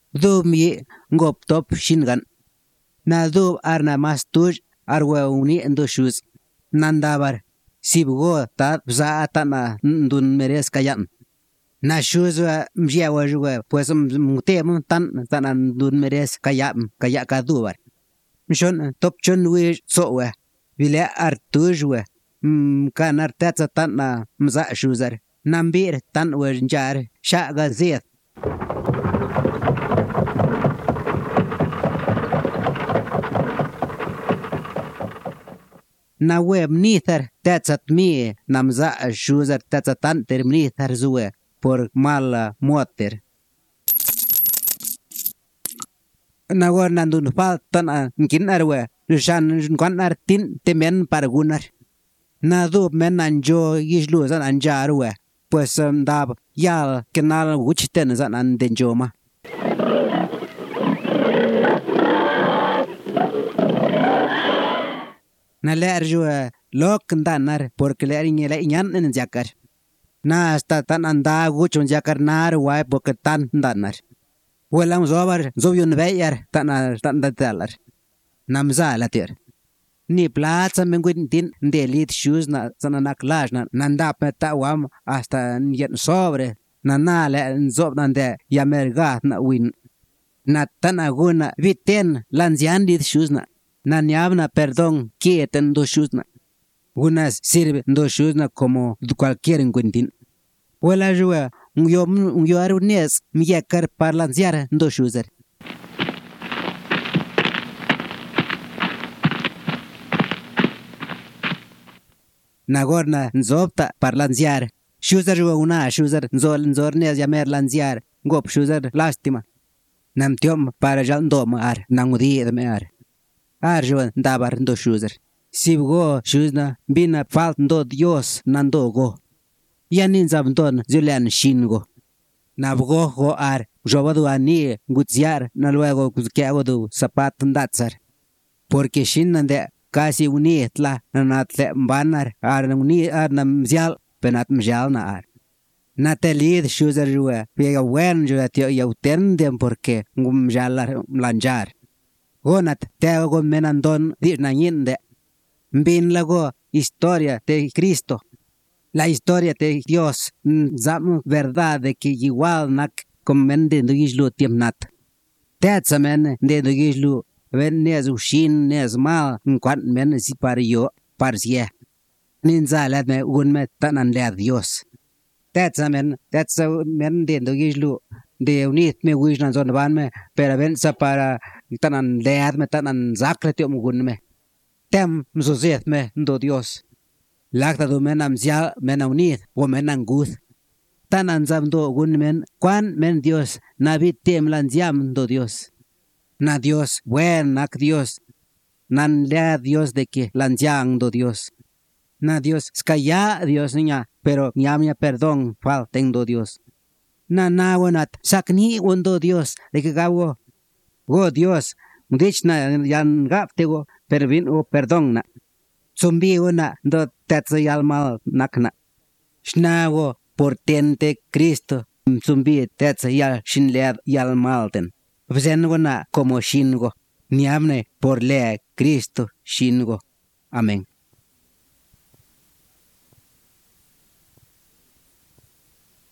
Dub mi ngop top shingan. Na dub arna mastuj arwe uni endo shuz. Nandabar. Sibgo ta bza atana ndun meres kayan. Na shuzwa mjiawa juwe pues mutem tan ndun meres kaya kadubar. Mshon top chon wish sowe. Vile artujwe. Kanar tetsa tan mza shuzar. Nambir tan wenjar shaga zet. Na web nithar tetsat mi namza shuzar tetsatan termnithar zuwe por mala moter. Na war nandun faltan nkinarwe shan nkwanar tin temen pargunar. Na dub men anjo yishlu zan anjarwe pues dab yal kenal wuchten zan andenjoma. Na ler jue lok ndanar porque ler ingele inyan en jakar. Na hasta tan anda guchon jakar nar wai porque tan ndanar. Welam zobar zobyun beyar tan datalar. Namza latir. Ni plaza menguin tin delit shoes na sananak lash na nandap meta wam hasta yen sobre. Na nale zob nande yamergat na win. Na tan aguna viten lanziandit shoes na. Na niabna perdón quieten dos shuzna. Unas sirve dos shuzna como cualquier encuentin. Huela jua un yo arunes mi yakar parlanciar dos shuzer. Nagorna nzopta parlanciar. Shuzer jua una shuzer nzor nes yamer lanciar. Gop shuzer lástima. Namtiom para jandom ar nangudi de ar. Arjuan dabar ndo shuzer. Sibgo shuzna bina falt ndo Dios nando go. Yanin zabdon zulian shingo. Nabgo go ar jobadu ani gutsiar na luego guzkeagodu zapat ndatsar. Porque shinande casi unitla natle mbanar ar uni ar namzial penat mjal na ar. Natelid shuzer jue pega wen jue tio yautendem porque ngumjalar mlanjar. Gonat tego menandon dirnanyinde. Mbin lago historia de Cristo. La historia de Dios. Zam verdad de que igual nak komen de nugishlu tiemnat. Tetsamen de nugishlu ven nes ushin nes mal nkwant men si pario parsie. Ninzalat me unme tanan le Dios. Tetsamen de nugishlu de unit me wishnan zon banme pero ven sa para tanan lead me tanan zakretio mugun me. Tem mzozeth me ndo Dios. Lagta do menam zia menaunith o menanguth. Tanan zamdo gun men kwan men Dios nabit tem lanziam ndo Dios. Na Dios buen nak Dios. Nan lea Dios de que lanziang ndo Dios. Na Dios skaya Dios niña pero ñamia perdón falten do Dios. Na nawanat sakni undo Dios de que gawo. Oh Dios, dich na yan gaptego pervin o perdón na. Zumbi una do tetsa yalmal nakna. Shnawo portente Cristo. Zumbi tetsa yal shinlead yalmalten. Vzen na como shingo. Niamne por le Cristo shingo. Amén.